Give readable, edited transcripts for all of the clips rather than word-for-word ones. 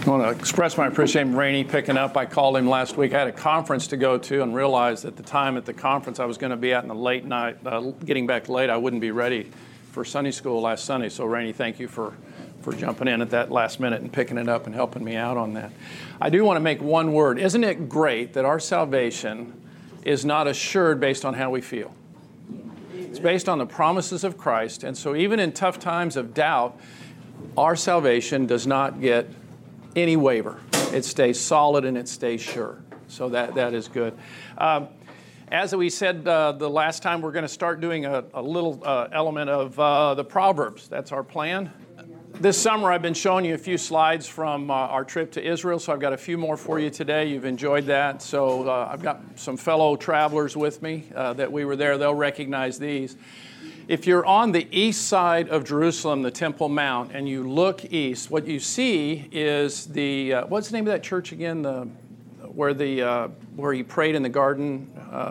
I want to express my appreciation for Rainey picking up. I called him last week. I had a conference to go to and realized at the time at the conference I was going to be at in the late night, getting back late, I wouldn't be ready for Sunday school last Sunday. So Rainey, thank you for jumping in at that last minute and picking it up and helping me out on that. I do want to make one word. Isn't it great that our salvation is not assured based on how we feel? It's based on the promises of Christ. And so even in tough times of doubt, our salvation does not get any waiver. It stays solid and it stays sure. So that is good. As we said the last time, we're going to start doing a little element of the Proverbs. That's our plan. This summer I've been showing you a few slides from our trip to Israel, so I've got a few more for you today. You've enjoyed that. So I've got some fellow travelers with me that we were there. They'll recognize these. If you're on the east side of Jerusalem, the Temple Mount, and you look east, what you see is the, what's the name of that church again? Where he prayed in the garden?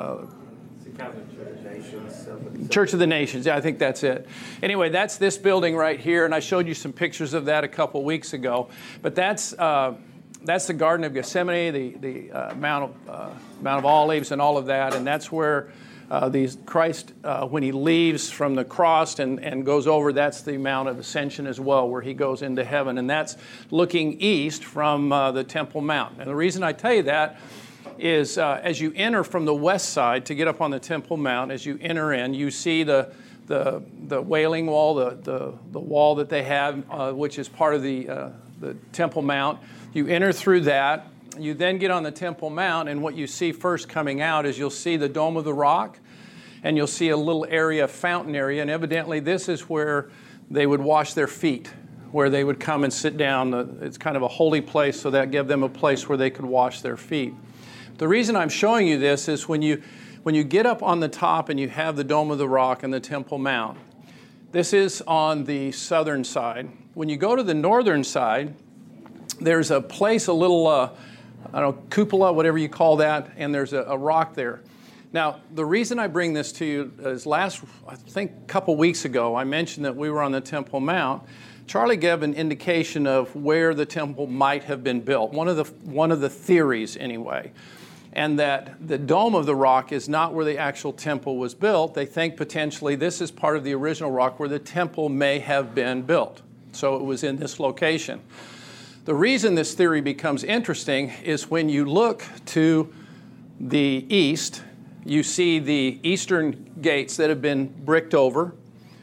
Church of the Nations. Yeah, I think that's it. Anyway, that's this building right here, and I showed you some pictures of that a couple weeks ago. But that's the Garden of Gethsemane, the Mount of Olives, and all of that, and that's where Christ, when he leaves from the cross and goes over, that's the Mount of Ascension as well, where he goes into heaven. And that's looking east from the Temple Mount. And the reason I tell you that is as you enter from the west side to get up on the Temple Mount, as you enter in, you see the Wailing Wall, the wall that they have, which is part of the Temple Mount. You enter through that. You then get on the Temple Mount, and what you see first coming out is you'll see the Dome of the Rock, and you'll see a little area, fountain area, and evidently this is where they would wash their feet, where they would come and sit down. It's kind of a holy place, so that gave them a place where they could wash their feet. The reason I'm showing you this is when you get up on the top and you have the Dome of the Rock and the Temple Mount, this is on the southern side. When you go to the northern side, there's a place, a little cupola, whatever you call that, and there's a rock there. Now, the reason I bring this to you is a couple weeks ago, I mentioned that we were on the Temple Mount. Charlie gave an indication of where the temple might have been built, one of the theories anyway, and that the Dome of the Rock is not where the actual temple was built. They think potentially this is part of the original rock where the temple may have been built. So it was in this location. The reason this theory becomes interesting is when you look to the east, you see the eastern gates that have been bricked over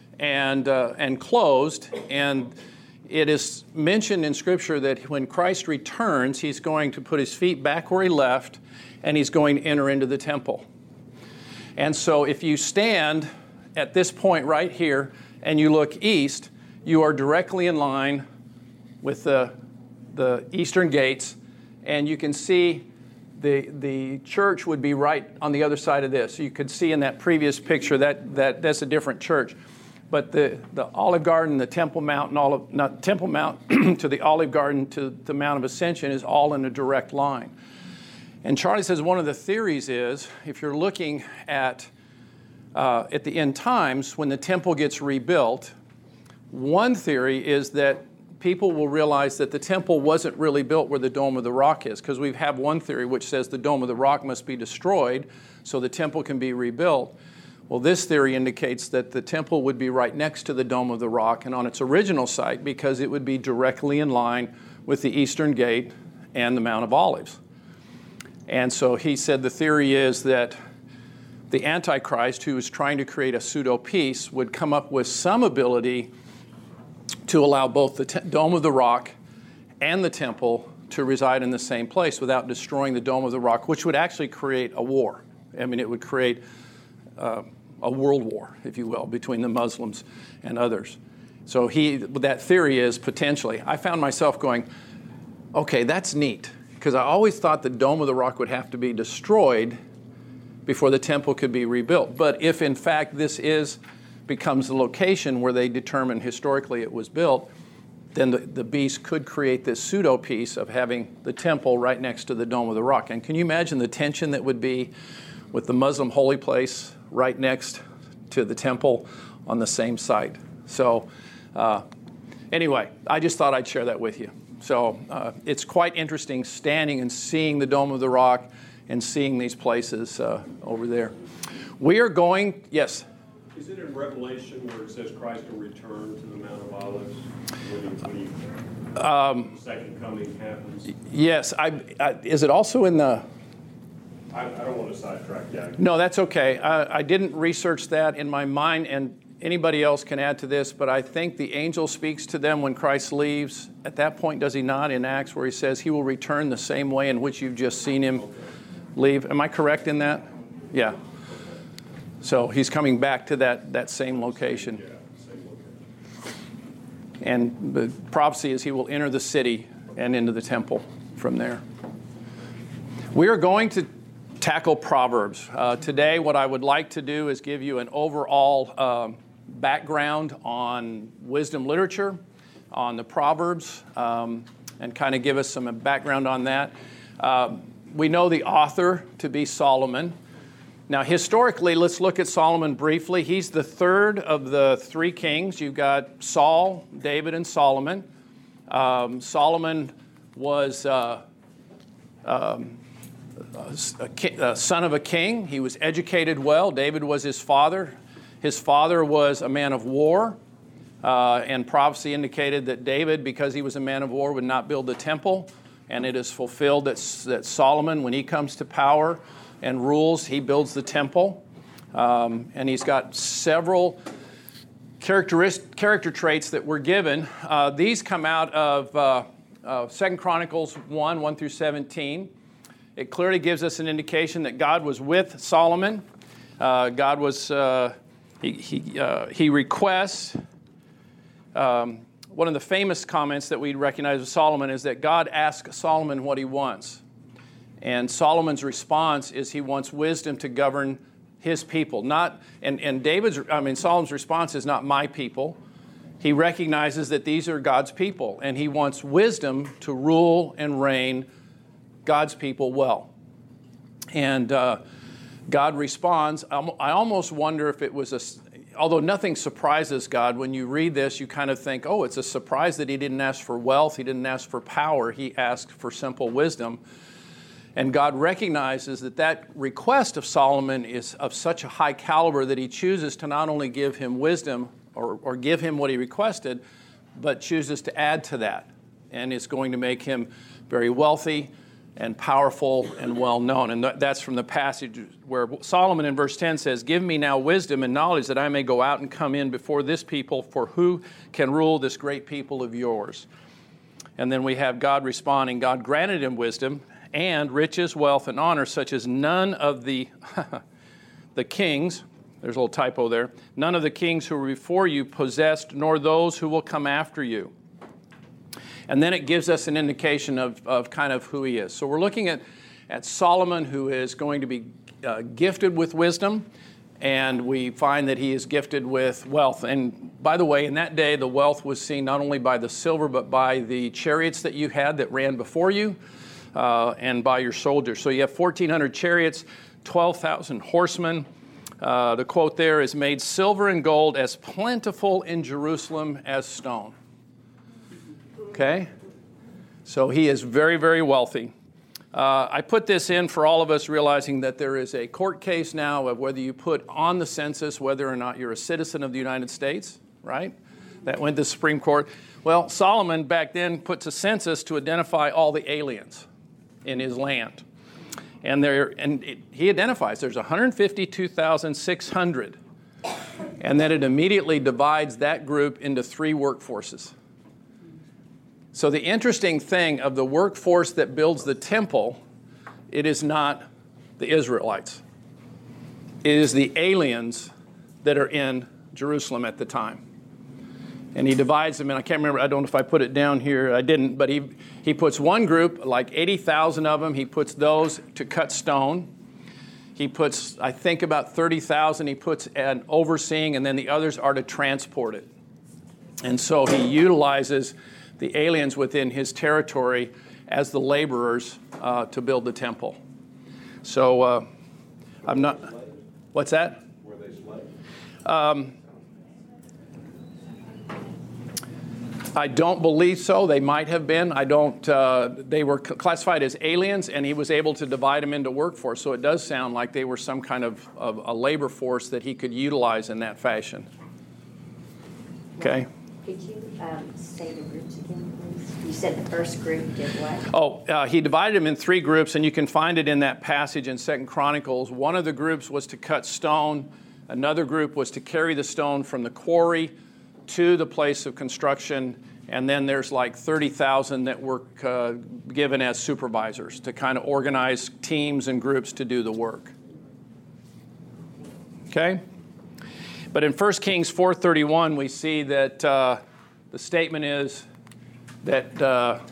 and closed, and it is mentioned in Scripture that when Christ returns, he's going to put his feet back where he left, and he's going to enter into the temple. And so if you stand at this point right here and you look east, you are directly in line with the eastern gates, and you can see the church would be right on the other side of this. You could see in that previous picture that's a different church. But the Olive Garden, the Temple Mount, not Temple Mount to the Olive Garden to the Mount of Ascension is all in a direct line. And Charlie says one of the theories is if you're looking at the end times when the temple gets rebuilt, one theory is that people will realize that the temple wasn't really built where the Dome of the Rock is, because we have one theory which says the Dome of the Rock must be destroyed so the temple can be rebuilt. Well, this theory indicates that the temple would be right next to the Dome of the Rock and on its original site because it would be directly in line with the Eastern Gate and the Mount of Olives. And so he said the theory is that the Antichrist, who is trying to create a pseudo-peace, would come up with some ability to allow both the Dome of the Rock and the temple to reside in the same place without destroying the Dome of the Rock, which would actually create a war. I mean, it would create a world war, if you will, between the Muslims and others. So that theory is potentially. I found myself going, okay, that's neat, because I always thought the Dome of the Rock would have to be destroyed before the temple could be rebuilt. But if, in fact, this becomes the location where they determine historically it was built, then the beast could create this pseudo-peace of having the temple right next to the Dome of the Rock. And can you imagine the tension that would be with the Muslim holy place right next to the temple on the same site? So anyway, I just thought I'd share that with you. So it's quite interesting standing and seeing the Dome of the Rock and seeing these places over there. We are going, yes? Is it in Revelation where it says Christ will return to the Mount of Olives when the second coming happens? Yes. Is it also in the... I don't want to sidetrack. Yeah. No, that's okay. I didn't research that in my mind, and anybody else can add to this, but I think the angel speaks to them when Christ leaves. At that point, does he not, in Acts, where he says he will return the same way in which you've just seen him leave? Am I correct in that? Yeah. So he's coming back to that same location. Yeah, same location. And the prophecy is he will enter the city and into the temple from there. We are going to tackle Proverbs. Today, what I would like to do is give you an overall background on wisdom literature, on the Proverbs, and kind of give us some background on that. We know the author to be Solomon. Now, historically, let's look at Solomon briefly. He's the third of the three kings. You've got Saul, David, and Solomon. Solomon was a son of a king. He was educated well. David was his father. His father was a man of war. And prophecy indicated that David, because he was a man of war, would not build the temple. And it is fulfilled that Solomon, when he comes to power and rules, he builds the temple. And he's got several character traits that were given. These come out of 2 Chronicles 1 through 17. It clearly gives us an indication that God was with Solomon. God was, he requests. One of the famous comments that we recognize of Solomon is that God asks Solomon what he wants. And Solomon's response is he wants wisdom to govern his people. Solomon's response is not my people. He recognizes that these are God's people, and he wants wisdom to rule and reign God's people well. And God responds. I almost wonder if it was although nothing surprises God, when you read this, you kind of think, oh, it's a surprise that he didn't ask for wealth, he didn't ask for power, he asked for simple wisdom. And God recognizes that request of Solomon is of such a high caliber that he chooses to not only give him wisdom or give him what he requested, but chooses to add to that. And it's going to make him very wealthy and powerful and well-known. And that's from the passage where Solomon in verse 10 says, "Give me now wisdom and knowledge that I may go out and come in before this people, for who can rule this great people of yours?" And then we have God responding. God granted him wisdom and riches, wealth, and honor, such as none of the kings, there's a little typo there, none of the kings who were before you possessed, nor those who will come after you. And then it gives us an indication of kind of who he is. So we're looking at Solomon, who is going to be gifted with wisdom, and we find that he is gifted with wealth. And by the way, in that day, the wealth was seen not only by the silver, but by the chariots that you had that ran before you, and by your soldiers. So you have 1,400 chariots, 12,000 horsemen. The quote there is, "Made silver and gold as plentiful in Jerusalem as stone." Okay? So he is very, very wealthy. I put this in for all of us, realizing that there is a court case now of whether you put on the census whether or not you're a citizen of the United States, right? That went to the Supreme Court. Well, Solomon back then puts a census to identify all the aliens in his land. And he identifies there's 152,600. And then it immediately divides that group into three workforces. So the interesting thing of the workforce that builds the temple, it is not the Israelites. It is the aliens that are in Jerusalem at the time. And he divides them, and I can't remember, I don't know if I put it down here, I didn't, but he puts one group, like 80,000 of them, he puts those to cut stone. He puts, I think about 30,000 he puts an overseeing, and then the others are to transport it. And so he utilizes the aliens within his territory as the laborers to build the temple. So I'm not, what's that? Were they slaves? I don't believe so. They might have been. I don't. They were classified as aliens, and he was able to divide them into workforce. So it does sound like they were some kind of a labor force that he could utilize in that fashion. Okay. Could you say the groups again, please? You said the first group did what? Oh, he divided them in 3 groups, and you can find it in that passage in 2 Chronicles. One of the groups was to cut stone. Another group was to carry the stone from the quarry to the place of construction, and then there's like 30,000 that were given as supervisors to kind of organize teams and groups to do the work. Okay? But in 1 Kings 4:31, we see that the statement is that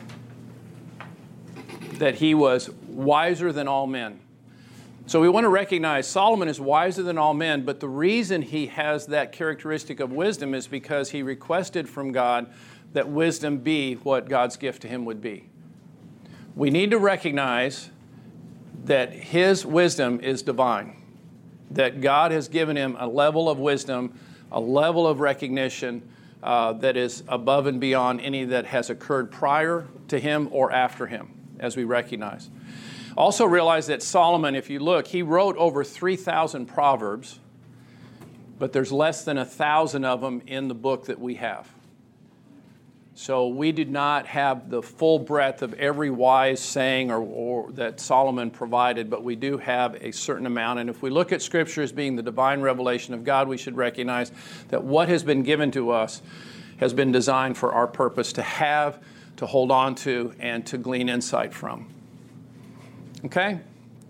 he was wiser than all men. So we want to recognize Solomon is wiser than all men, but the reason he has that characteristic of wisdom is because he requested from God that wisdom be what God's gift to him would be. We need to recognize that his wisdom is divine, that God has given him a level of wisdom, a level of recognition that is above and beyond any that has occurred prior to him or after him, as we recognize. Also realize that Solomon, if you look, he wrote over 3,000 Proverbs, but there's less than 1,000 of them in the book that we have. So we did not have the full breadth of every wise saying or that Solomon provided, but we do have a certain amount. And if we look at Scripture as being the divine revelation of God, we should recognize that what has been given to us has been designed for our purpose to have, to hold on to, and to glean insight from. Okay?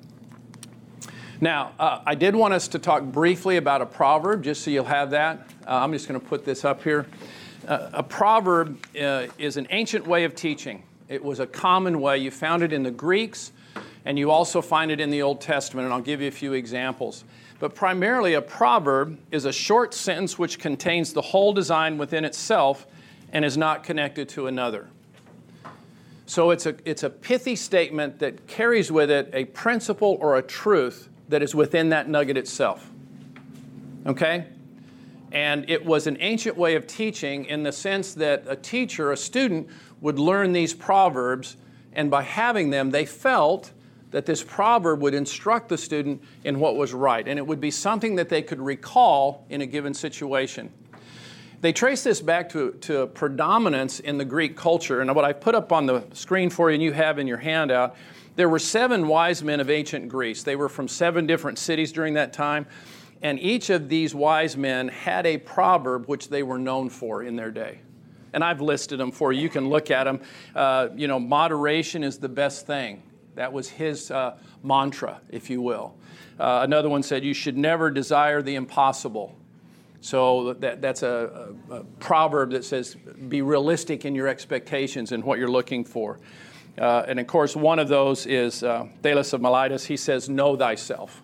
Now, I did want us to talk briefly about a proverb, just so you'll have that. I'm just going to put this up here. A proverb is an ancient way of teaching. It was a common way. You found it in the Greeks, and you also find it in the Old Testament, and I'll give you a few examples. But primarily, a proverb is a short sentence which contains the whole design within itself and is not connected to another. So it's a pithy statement that carries with it a principle or a truth that is within that nugget itself. Okay? And it was an ancient way of teaching in the sense that a teacher, a student, would learn these proverbs, and by having them, they felt that this proverb would instruct the student in what was right, and it would be something that they could recall in a given situation. They trace this back to predominance in the Greek culture, and what I've put up on the screen for you and you have in your handout, there were 7 wise men of ancient Greece. They were from 7 different cities during that time, and each of these wise men had a proverb which they were known for in their day. And I've listed them for you. You can look at them. Moderation is the best thing. That was his mantra, if you will. Another one said, you should never desire the impossible. So that's a proverb that says, be realistic in your expectations and what you're looking for. And of course, one of those is Thales of Miletus. He says, know thyself.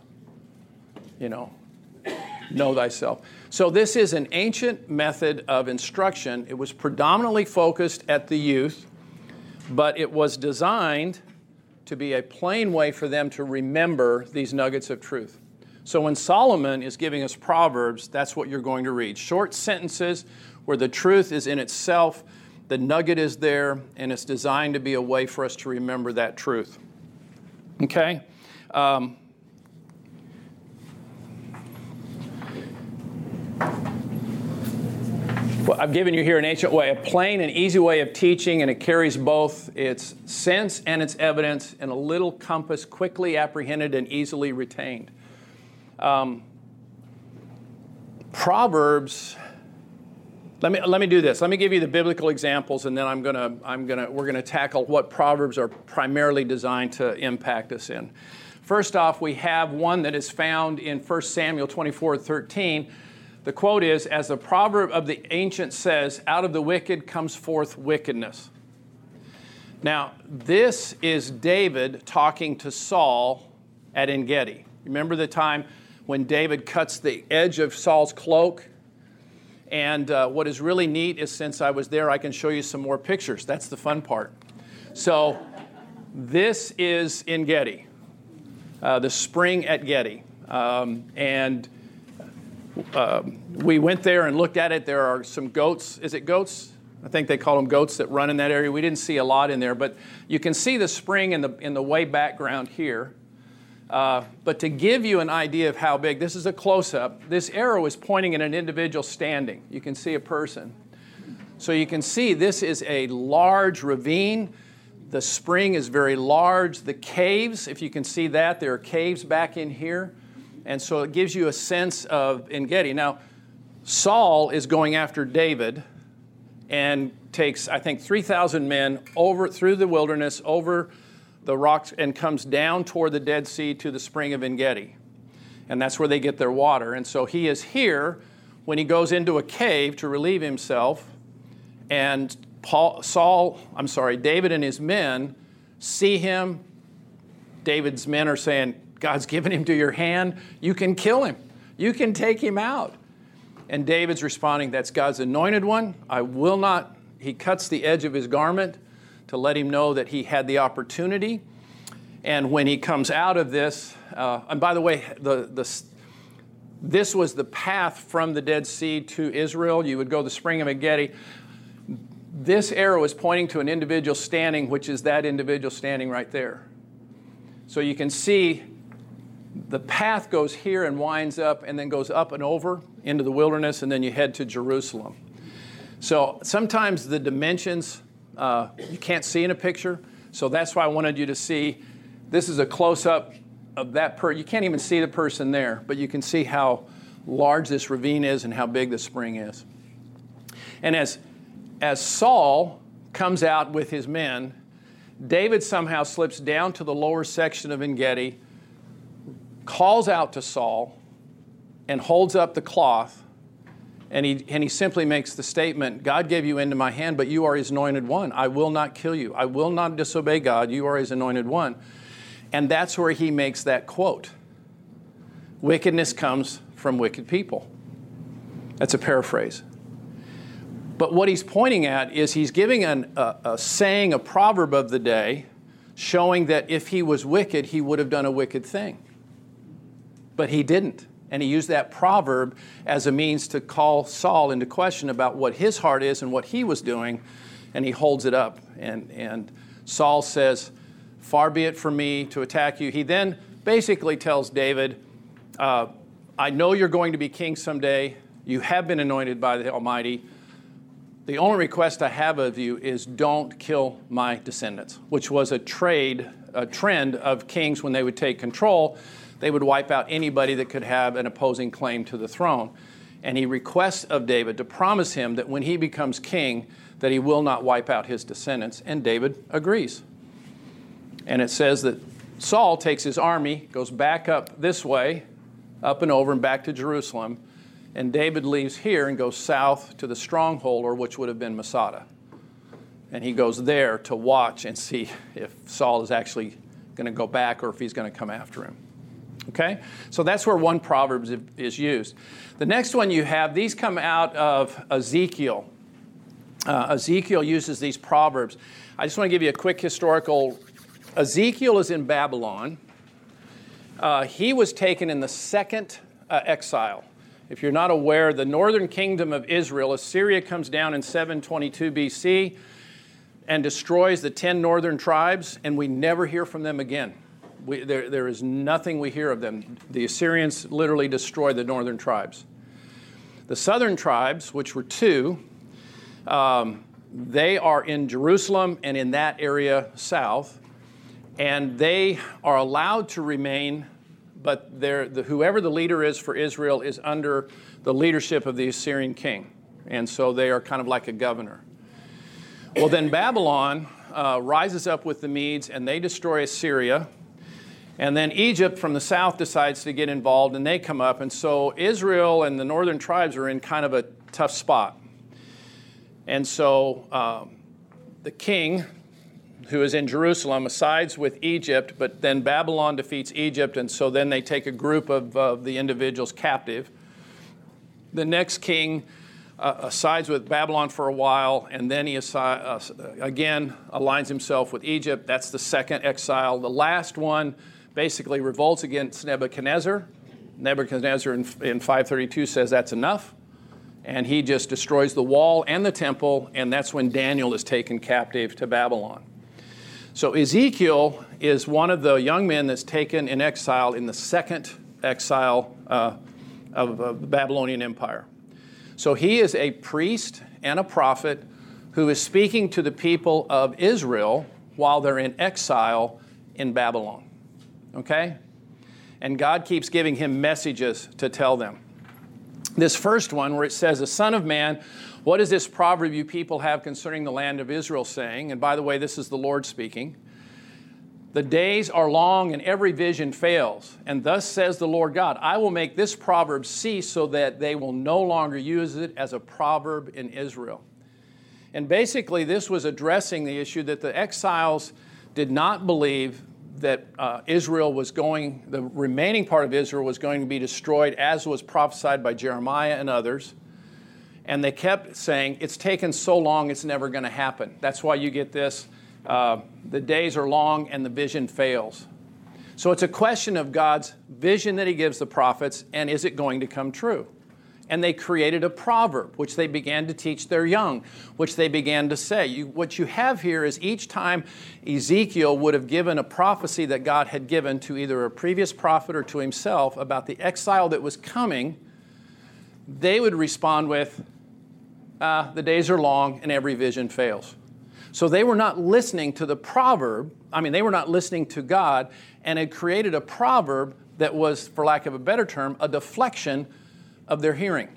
Know thyself. So this is an ancient method of instruction. It was predominantly focused at the youth, but it was designed to be a plain way for them to remember these nuggets of truth. So when Solomon is giving us Proverbs, that's what you're going to read. Short sentences where the truth is in itself, the nugget is there, and it's designed to be a way for us to remember that truth. Okay? Well, I've given you here an ancient way, a plain and easy way of teaching, and it carries both its sense and its evidence in a little compass, quickly apprehended and easily retained. Proverbs. Let me do this. Let me give you the biblical examples, and then we're gonna tackle what Proverbs are primarily designed to impact us in. First off, we have one that is found in 1 Samuel 24:13. The quote is, as the proverb of the ancient says, out of the wicked comes forth wickedness. Now, this is David talking to Saul at En-Gedi. Remember the time when David cuts the edge of Saul's cloak? And what is really neat is, since I was there, I can show you some more pictures. That's the fun part. So this is En-Gedi, the spring at Gedi. We went there and looked at it. There are some goats. Is it goats? I think they call them goats that run in that area. We didn't see a lot in there, but you can see the spring in the way background here. But to give you an idea of how big, this is a close-up. This arrow is pointing at an individual standing. You can see a person. So you can see this is a large ravine. The spring is very large. The caves, if you can see that, there are caves back in here. And so it gives you a sense of En-Gedi. Now, Saul is going after David and takes, I think, 3,000 men over through the wilderness, over the rocks, and comes down toward the Dead Sea to the spring of En-Gedi. And that's where they get their water. And so he is here when he goes into a cave to relieve himself. And David and his men see him. David's men are saying, God's given him to your hand. You can kill him. You can take him out. And David's responding, that's God's anointed one. I will not. He cuts the edge of his garment to let him know that he had the opportunity. And when he comes out of this, and by the way, this was the path from the Dead Sea to Israel. You would go the spring of En-Gedi. This arrow is pointing to an individual standing, which is that individual standing right there. So you can see the path goes here and winds up and then goes up and over into the wilderness, and then you head to Jerusalem. So sometimes the dimensions you can't see in a picture. So that's why I wanted you to see. This is a close-up of that person. You can't even see the person there, but you can see how large this ravine is and how big the spring is. And as Saul comes out with his men, David somehow slips down to the lower section of En-Gedi, calls out to Saul, and holds up the cloth, and he simply makes the statement, God gave you into my hand, but you are his anointed one. I will not kill you. I will not disobey God. You are his anointed one. And that's where he makes that quote. Wickedness comes from wicked people. That's a paraphrase. But what he's pointing at is he's giving a saying, a proverb of the day, showing that if he was wicked, he would have done a wicked thing. But he didn't. And he used that proverb as a means to call Saul into question about what his heart is and what he was doing. And he holds it up. And Saul says, far be it from me to attack you. He then basically tells David, I know you're going to be king someday. You have been anointed by the Almighty. The only request I have of you is don't kill my descendants, which was a trend of kings when they would take control. They would wipe out anybody that could have an opposing claim to the throne. And he requests of David to promise him that when he becomes king, that he will not wipe out his descendants. And David agrees. And it says that Saul takes his army, goes back up this way, up and over and back to Jerusalem. And David leaves here and goes south to the stronghold, or which would have been Masada. And he goes there to watch and see if Saul is actually going to go back or if he's going to come after him. Okay? So that's where one proverb is used. The next one you have, these come out of Ezekiel. Ezekiel uses these proverbs. I just want to give you a quick historical. Ezekiel is in Babylon. He was taken in the second exile. If you're not aware, the northern kingdom of Israel, Assyria comes down in 722 BC and destroys the 10 northern tribes, and we never hear from them again. There is nothing we hear of them. The Assyrians literally destroyed the northern tribes. The southern tribes, which were two, they are in Jerusalem and in that area south, and they are allowed to remain, but whoever the leader is for Israel is under the leadership of the Assyrian king. And so they are kind of like a governor. Well, then Babylon rises up with the Medes, and they destroy Assyria. And then Egypt from the south decides to get involved, and they come up. And so Israel and the northern tribes are in kind of a tough spot. And so the king, who is in Jerusalem, sides with Egypt, but then Babylon defeats Egypt, and so then they take a group of the individuals captive. The next king sides with Babylon for a while, and then he again aligns himself with Egypt. That's the second exile. The last one basically revolts against Nebuchadnezzar. Nebuchadnezzar in 532 says that's enough, And he just destroys the wall and the temple, and that's when Daniel is taken captive to Babylon. So Ezekiel is one of the young men that's taken in exile in the second exile of the Babylonian Empire. So he is a priest and a prophet who is speaking to the people of Israel while they're in exile in Babylon. Okay? And God keeps giving him messages to tell them. This first one where it says, "The Son of Man, what is this proverb you people have concerning the land of Israel saying?" And by the way, this is the Lord speaking. "The days are long and every vision fails. And thus says the Lord God, I will make this proverb cease so that they will no longer use it as a proverb in Israel." And basically this was addressing the issue that the exiles did not believe that the remaining part of Israel was going to be destroyed as was prophesied by Jeremiah and others. And they kept saying, it's taken so long, it's never going to happen. That's why you get this, the days are long and the vision fails. So it's a question of God's vision that he gives the prophets, and is it going to come true? And they created a proverb, which they began to teach their young, which they began to say. What you have here is each time Ezekiel would have given a prophecy that God had given to either a previous prophet or to himself about the exile that was coming, they would respond with, the days are long and every vision fails. So they were not listening to the proverb. They were not listening to God, and had created a proverb that was, for lack of a better term, a deflection of their hearing.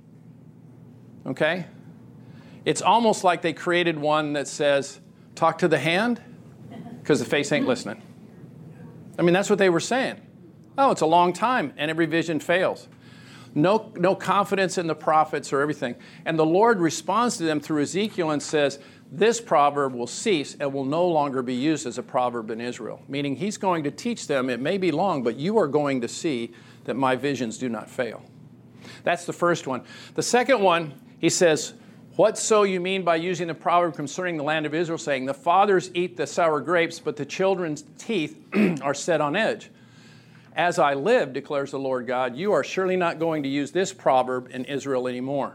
Okay? It's almost like they created one that says, talk to the hand, because the face ain't listening. That's what they were saying. Oh, it's a long time, and every vision fails. No confidence in the prophets or everything. And the Lord responds to them through Ezekiel and says, this proverb will cease and will no longer be used as a proverb in Israel. Meaning he's going to teach them, it may be long, but you are going to see that my visions do not fail. That's the first one. The second one, he says, what so you mean by using the proverb concerning the land of Israel, saying, the fathers eat the sour grapes, but the children's teeth are set on edge? As I live, declares the Lord God, you are surely not going to use this proverb in Israel anymore.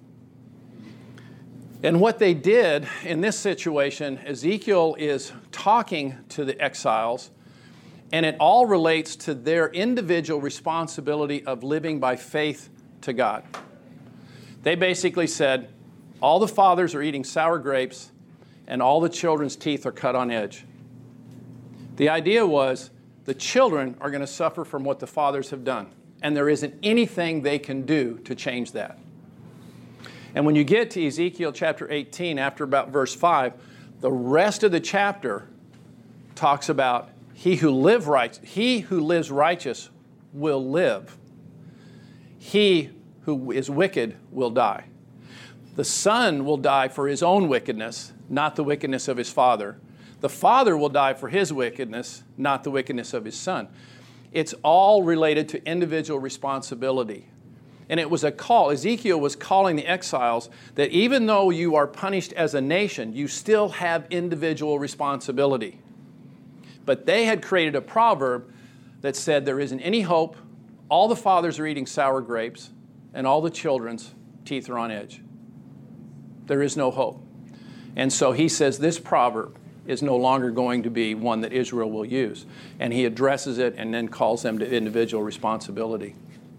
And what they did in this situation, Ezekiel is talking to the exiles, and it all relates to their individual responsibility of living by faith to God. They basically said, all the fathers are eating sour grapes, and all the children's teeth are cut on edge. The idea was the children are going to suffer from what the fathers have done, and there isn't anything they can do to change that. And when you get to Ezekiel chapter 18, after about verse 5, the rest of the chapter talks about he who lives righteous will live. He who is wicked will die. The son will die for his own wickedness, not the wickedness of his father. The father will die for his wickedness, not the wickedness of his son. It's all related to individual responsibility. And it was a call. Ezekiel was calling the exiles that even though you are punished as a nation, you still have individual responsibility. But they had created a proverb that said there isn't any hope, all the fathers are eating sour grapes, and all the children's teeth are on edge. There is no hope. And so he says this proverb is no longer going to be one that Israel will use. And he addresses it and then calls them to individual responsibility.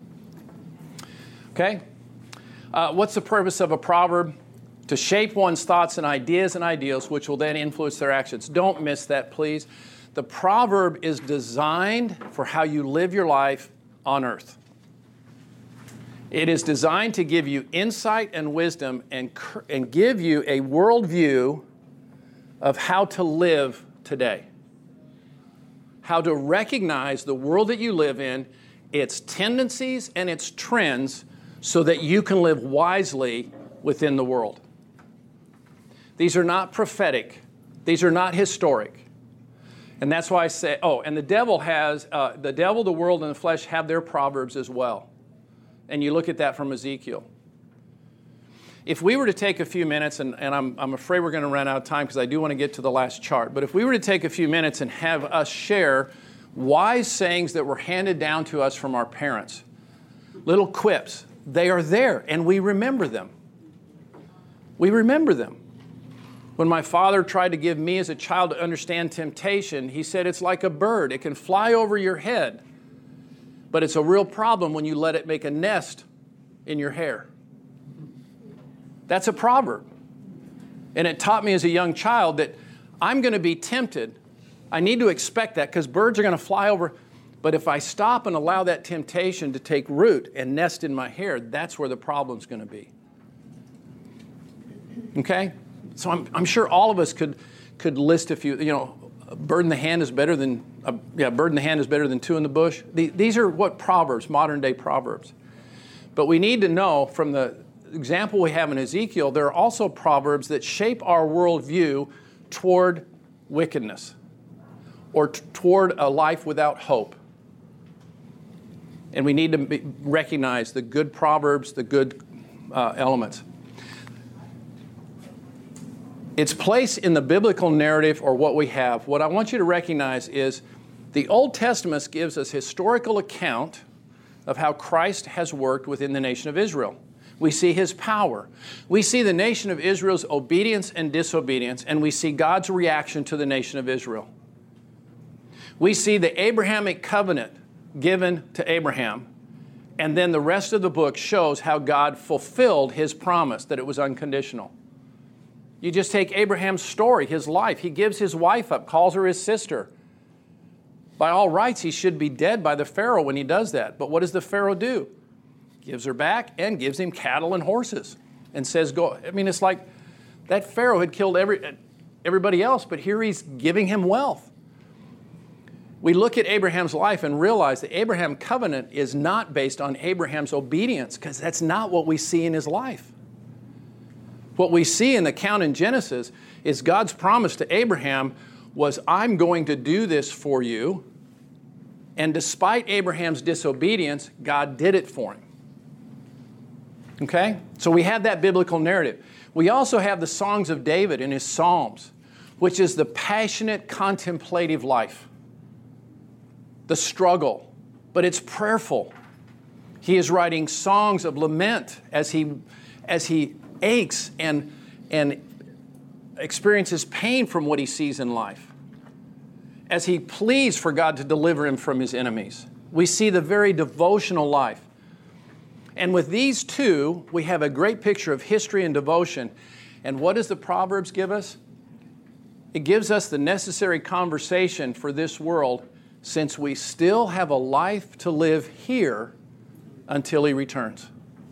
Okay? What's the purpose of a proverb? To shape one's thoughts and ideals, which will then influence their actions. Don't miss that, please. The proverb is designed for how you live your life on earth. It is designed to give you insight and wisdom and give you a worldview of how to live today. How to recognize the world that you live in, its tendencies and its trends, so that you can live wisely within the world. These are not prophetic. These are not historic. And that's why I say, and the devil, the world, and the flesh have their proverbs as well. And you look at that from Ezekiel. If we were to take a few minutes, and I'm afraid we're going to run out of time because I do want to get to the last chart, but if we were to take a few minutes and have us share wise sayings that were handed down to us from our parents, little quips they are there, and we remember them. We remember them. When my father tried to give me as a child to understand temptation, he said it's like a bird. It can fly over your head, but it's a real problem when you let it make a nest in your hair. That's a proverb. And it taught me as a young child that I'm going to be tempted. I need to expect that because birds are going to fly over. But if I stop and allow that temptation to take root and nest in my hair, that's where the problem's going to be. Okay? So I'm sure all of us could list a few. A bird in the hand is better than two in the bush. These are what proverbs, modern day proverbs. But we need to know from the example we have in Ezekiel, there are also proverbs that shape our worldview toward wickedness or toward a life without hope. And we need to recognize the good proverbs, the good elements. Its place in the biblical narrative or what we have, what I want you to recognize is the Old Testament gives us historical account of how Christ has worked within the nation of Israel. We see His power. We see the nation of Israel's obedience and disobedience, and we see God's reaction to the nation of Israel. We see the Abrahamic covenant given to Abraham, and then the rest of the book shows how God fulfilled His promise, that it was unconditional. You just take Abraham's story, his life. He gives his wife up, calls her his sister. By all rights, he should be dead by the Pharaoh when he does that. But what does the Pharaoh do? Gives her back and gives him cattle and horses and says, go. I mean, it's like that Pharaoh had killed everybody else, but here he's giving him wealth. We look at Abraham's life and realize the Abraham covenant is not based on Abraham's obedience, because that's not what we see in his life. What we see in the account in Genesis is God's promise to Abraham was, I'm going to do this for you. And despite Abraham's disobedience, God did it for him. Okay? So we have that biblical narrative. We also have the songs of David in his Psalms, which is the passionate contemplative life. The struggle, but it's prayerful. He is writing songs of lament as he aches and experiences pain from what he sees in life, as he pleads for God to deliver him from his enemies. We see the very devotional life. And with these two, we have a great picture of history and devotion. And what does the Proverbs give us? It gives us the necessary conversation for this world, since we still have a life to live here until He returns.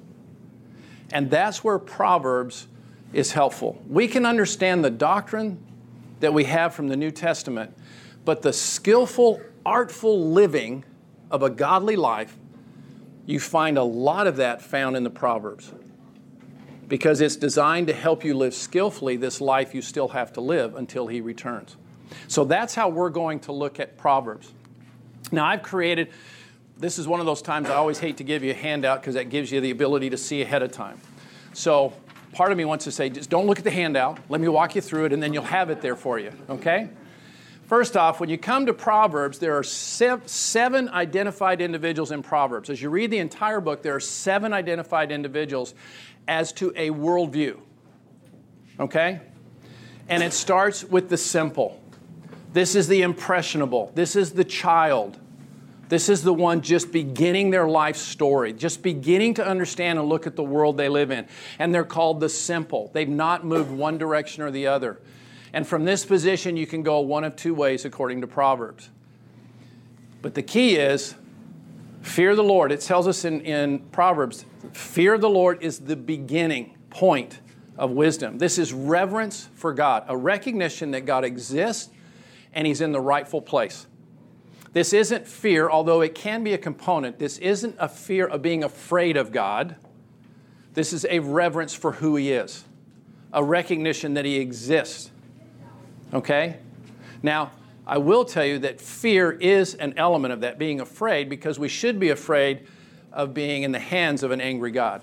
And that's where Proverbs is helpful. We can understand the doctrine that we have from the New Testament, but the skillful, artful living of a godly life, you find a lot of that found in the Proverbs, because it's designed to help you live skillfully this life you still have to live until He returns. So that's how we're going to look at Proverbs. Now, this is one of those times I always hate to give you a handout, because that gives you the ability to see ahead of time. So part of me wants to say, just don't look at the handout. Let me walk you through it, and then you'll have it there for you, okay? First off, when you come to Proverbs, there are seven identified individuals in Proverbs. As you read the entire book, there are 7 identified individuals as to a worldview, okay? And it starts with the simple. This is the impressionable. This is the child. This is the one just beginning their life story, just beginning to understand and look at the world they live in. And they're called the simple. They've not moved one direction or the other. And from this position, you can go one of 2 ways according to Proverbs. But the key is, fear the Lord. It tells us in Proverbs, fear of the Lord is the beginning point of wisdom. This is reverence for God, a recognition that God exists and He's in the rightful place. This isn't fear, although it can be a component. This isn't a fear of being afraid of God. This is a reverence for who He is, a recognition that He exists. Okay? Now, I will tell you that fear is an element of that, being afraid, because we should be afraid of being in the hands of an angry God.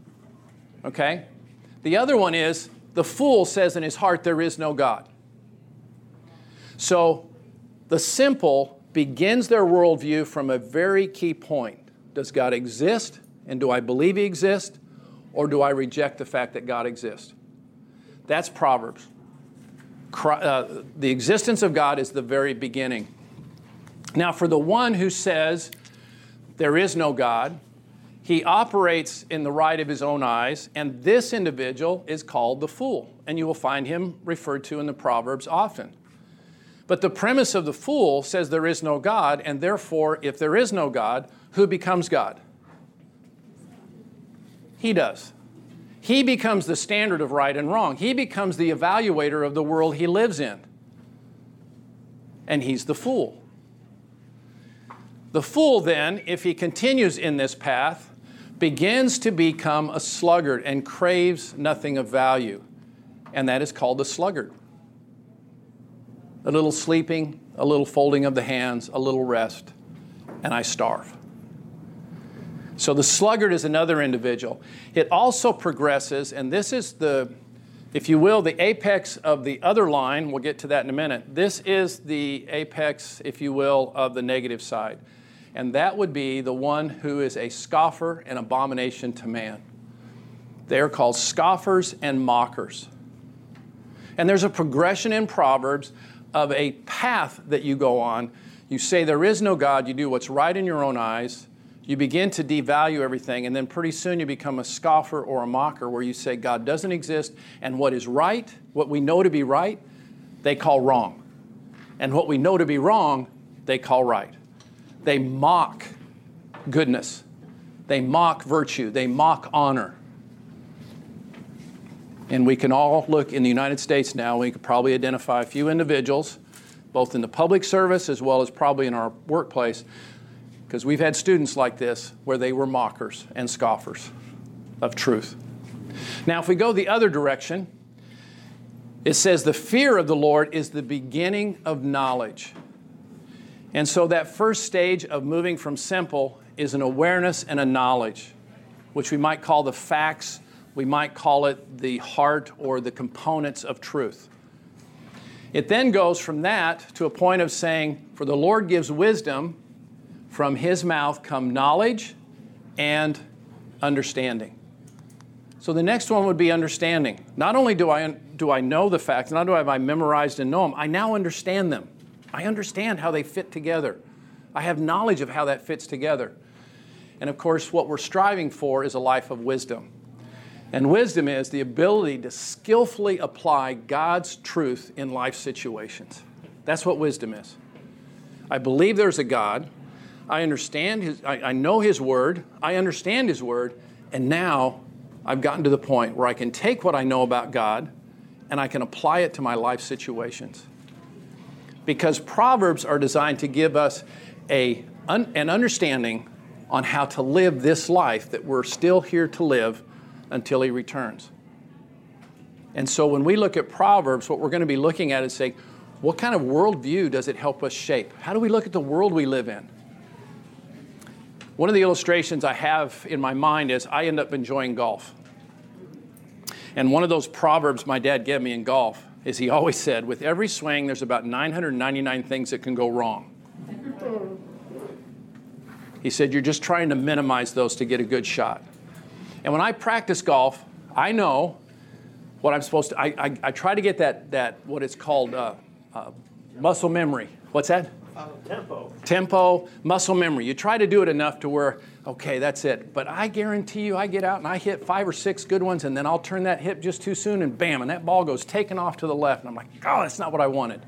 Okay? The other one is, the fool says in his heart, there is no God. So, the simple begins their worldview from a very key point. Does God exist? And do I believe He exists, or do I reject the fact that God exists? That's Proverbs. The existence of God is the very beginning. Now, for the one who says there is no God, he operates in the right of his own eyes, and this individual is called the fool. And you will find him referred to in the Proverbs often. But the premise of the fool says there is no God, and therefore, if there is no God, who becomes God? He does. He becomes the standard of right and wrong. He becomes the evaluator of the world he lives in. And he's the fool. The fool then, if he continues in this path, begins to become a sluggard and craves nothing of value. And that is called the sluggard. A little sleeping, a little folding of the hands, a little rest, and I starve. So the sluggard is another individual. It also progresses, and this is the, if you will, the apex of the other line. We'll get to that in a minute. This is the apex, if you will, of the negative side. And that would be the one who is a scoffer and abomination to man. They are called scoffers and mockers. And there's a progression in Proverbs of a path that you go on. You say there is no God. You do what's right in your own eyes. You begin to devalue everything, and then pretty soon you become a scoffer or a mocker where you say God doesn't exist, and what is right, what we know to be right, they call wrong. And what we know to be wrong, they call right. They mock goodness. They mock virtue. They mock honor. And we can all look in the United States now, we could probably identify a few individuals, both in the public service as well as probably in our workplace, because we've had students like this where they were mockers and scoffers of truth. Now, if we go the other direction, it says the fear of the Lord is the beginning of knowledge. And so that first stage of moving from simple is an awareness and a knowledge, which we might call the facts, we might call it the heart or the components of truth. It then goes from that to a point of saying, for the Lord gives wisdom, from His mouth come knowledge and understanding. So the next one would be understanding. Not only do I know the facts, not only have I memorized and know them, I now understand them. I understand how they fit together. I have knowledge of how that fits together. And of course, what we're striving for is a life of wisdom. And wisdom is the ability to skillfully apply God's truth in life situations. That's what wisdom is. I believe there's a God. I understand I know His Word. I understand His Word. And now I've gotten to the point where I can take what I know about God and I can apply it to my life situations. Because Proverbs are designed to give us an understanding on how to live this life that we're still here to live until He returns. And so when we look at Proverbs, what we're going to be looking at is saying, what kind of worldview does it help us shape? How do we look at the world we live in? One of the illustrations I have in my mind is I end up enjoying golf. And one of those proverbs my dad gave me in golf is he always said, with every swing, there's about 999 things that can go wrong. He said, you're just trying to minimize those to get a good shot. And when I practice golf, I know what I'm supposed to, I try to get that what it's called muscle memory. What's that? Tempo, muscle memory. You try to do it enough to where, okay, that's it. But I guarantee you, I get out and I hit 5 or 6 good ones, and then I'll turn that hip just too soon, and bam, and that ball goes taking off to the left. And I'm like, oh, that's not what I wanted.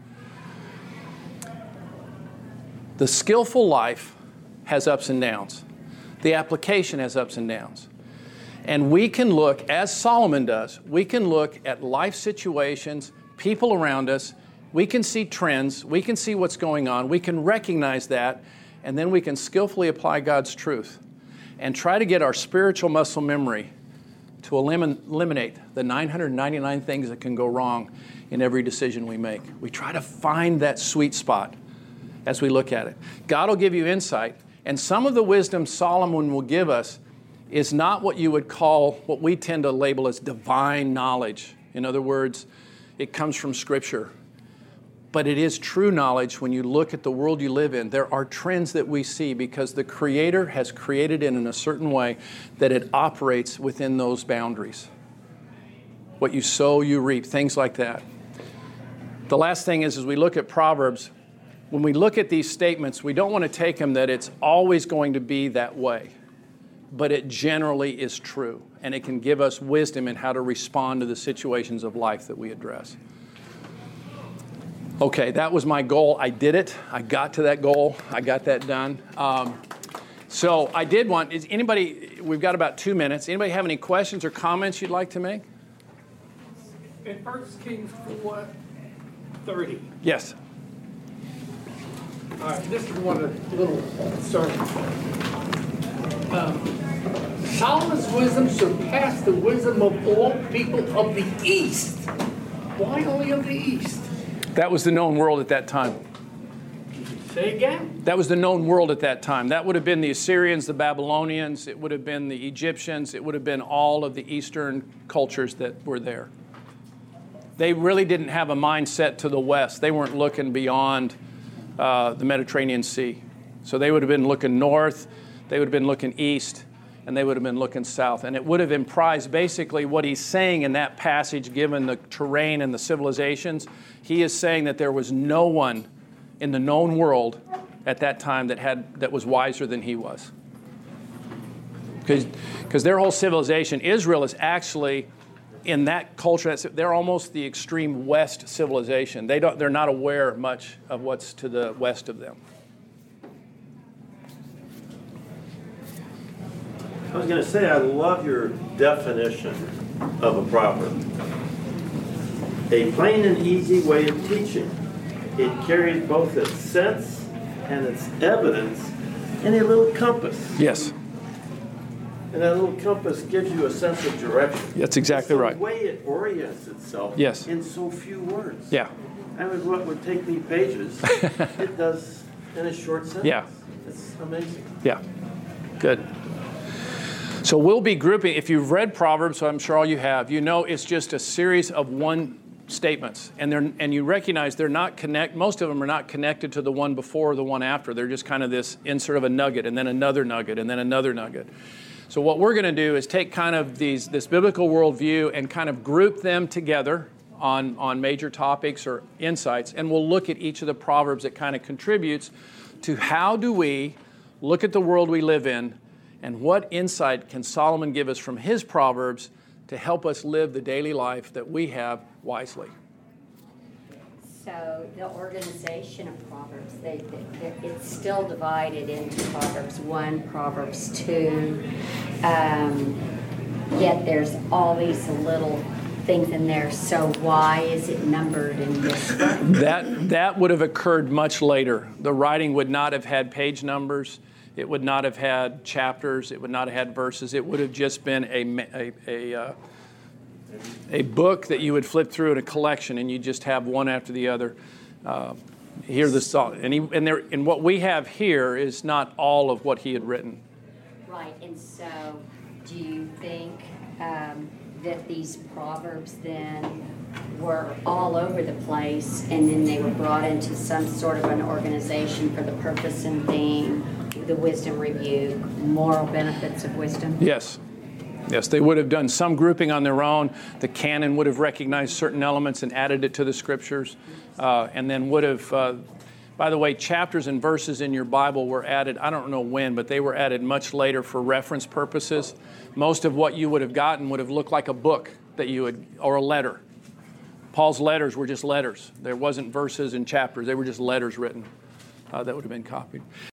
The skillful life has ups and downs. The application has ups and downs. And we can look, as Solomon does, we can look at life situations, people around us. We can see trends. We can see what's going on. We can recognize that. And then we can skillfully apply God's truth and try to get our spiritual muscle memory to eliminate the 999 things that can go wrong in every decision we make. We try to find that sweet spot as we look at it. God will give you insight. And some of the wisdom Solomon will give us is not what you would call, what we tend to label as divine knowledge. In other words, it comes from Scripture. But it is true knowledge when you look at the world you live in. There are trends that we see because the Creator has created it in a certain way that it operates within those boundaries. What you sow, you reap, things like that. The last thing is, as we look at Proverbs, when we look at these statements, we don't want to take them that it's always going to be that way. But it generally is true. And it can give us wisdom in how to respond to the situations of life that we address. Okay, that was my goal. I did it. I got to that goal. I got that done. So I did want, is anybody, we've got about 2 minutes. Anybody have any questions or comments you'd like to make? In 1 Kings 4:30. Yes. All right, this is one of the little sermons. Solomon's wisdom surpassed the wisdom of all people of the East. Why only of the East? That was the known world at that time. Say again? That was the known world at that time. That would have been the Assyrians, the Babylonians, it would have been the Egyptians, it would have been all of the Eastern cultures that were there. They really didn't have a mindset to the west. They weren't looking beyond the Mediterranean Sea. So they would have been looking north, they would have been looking east, and they would have been looking south. And it would have imprised basically what he's saying in that passage, given the terrain and the civilizations. He is saying that there was no one in the known world at that time that was wiser than he was. Because their whole civilization, Israel is actually, in that culture, they're almost the extreme west civilization. They're not aware much of what's to the west of them. I was going to say, I love your definition of a proverb. A plain and easy way of teaching. It carries both its sense and its evidence in a little compass. Yes. And that little compass gives you a sense of direction. That's exactly right. The way it orients itself Yes. in so few words. Yeah. I mean, what would take me pages, it does in a short sentence. Yeah. It's amazing. Yeah. Good. So we'll be grouping, if you've read Proverbs, so I'm sure all you have, you know it's just a series of one statements. And you recognize they're not most of them are not connected to the one before or the one after. They're just kind of this insert of a nugget and then another nugget and then another nugget. So what we're going to do is take kind of this biblical worldview and kind of group them together on major topics or insights, and we'll look at each of the Proverbs that kind of contributes to how do we look at the world we live in, and what insight can Solomon give us from his Proverbs to help us live the daily life that we have wisely. So the organization of Proverbs, it's still divided into Proverbs 1, Proverbs 2, yet there's all these little things in there. So why is it numbered in this way? That would have occurred much later. The writing would not have had page numbers. It would not have had chapters. It would not have had verses. It would have just been a book that you would flip through in a collection, and you just have one after the other. Hear the song, and what we have here is not all of what he had written. Right, and so do you think that these proverbs then were all over the place, and then they were brought into some sort of an organization for the purpose and theme, the wisdom review, moral benefits of wisdom? Yes. Yes, they would have done some grouping on their own. The canon would have recognized certain elements and added it to the scriptures, and then would have, by the way, chapters and verses in your Bible were added, I don't know when, but they were added much later for reference purposes. Most of what you would have gotten would have looked like a book or a letter. Paul's letters were just letters. There wasn't verses and chapters. They were just letters written that would have been copied.